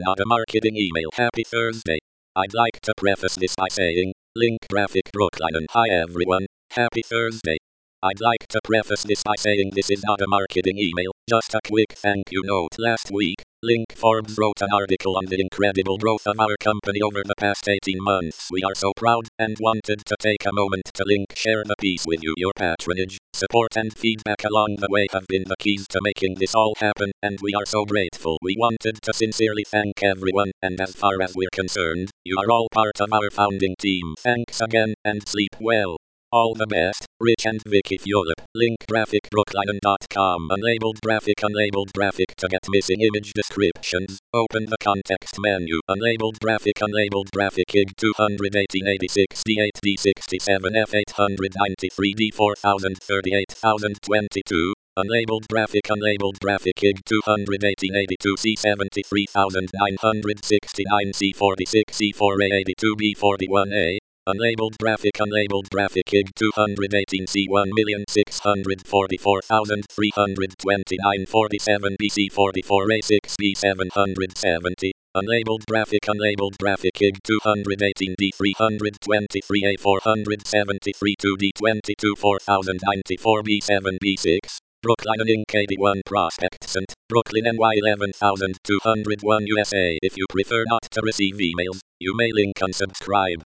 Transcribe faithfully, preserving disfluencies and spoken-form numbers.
Not a marketing email. Happy Thursday. I'd like to preface this by saying, link graphic Brooklinen. Hi everyone. Happy Thursday. I'd like to preface this by saying this is not a marketing email, just a quick thank you note. Last week, Link Forbes wrote an article on the incredible growth of our company over the past eighteen months. We are so proud and wanted to take a moment to Link share the piece with you. Your patronage, support and feedback along the way have been the keys to making this all happen, and we are so grateful. We wanted to sincerely thank everyone, and as far as we're concerned, you are all part of our founding team. Thanks again, and sleep well. All the best, Rich and Vicky Fulop. Link graphic brooklinen dot com. Unlabeled graphic. Unlabeled graphic. To get missing image descriptions, open the context menu. Unlabeled graphic. Unlabeled graphic. I G two eighteen eighty-six D eight D sixty-seven F eight ninety-three D four thousand thirty-eight thousand twenty-two. Unlabeled graphic. Unlabeled graphic. I G two eighteen eighty-two C seventy-three thousand nine hundred sixty-nine C forty-six C four A eighty-two B forty-one A. Unlabeled graphic. Unlabeled graphic. I G two eighteen C one million six hundred forty-four thousand three hundred twenty-nine forty-seven B C forty-four A six B seven hundred seventy. Unlabeled graphic. Unlabeled graphic. I G two eighteen D three twenty-three A four seventy-three two D twenty-two four thousand ninety-four B seven B six. Brooklinen Incorporated eighty-one Prospect Cent, Brooklyn N Y eleven thousand two hundred one U S A. If you prefer not to receive emails, you may link unsubscribe.